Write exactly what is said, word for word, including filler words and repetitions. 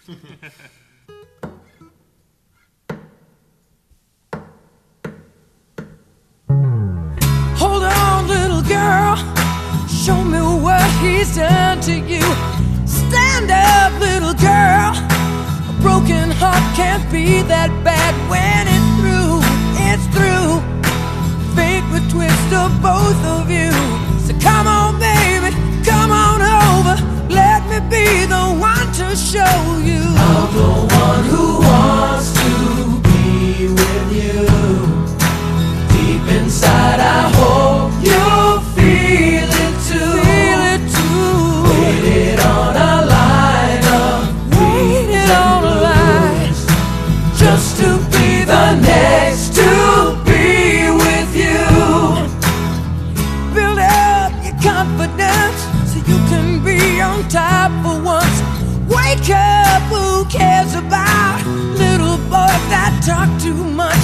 Hold on, little girl, show me what he's done to you. Stand up, little girl, a broken heart can't be that bad. When it's through, it's through. Fate would twist of both of you. So come on, baby, come on over. Let me be the one to show you. I'm the one who wants to be with you. Deep inside I hope you feel it too. Feel it too. Waited on a line of Waited on a line just to be the next to be with you. Build up your confidence so you can be on top for once. Wake up, who cares about little boys that talk too much?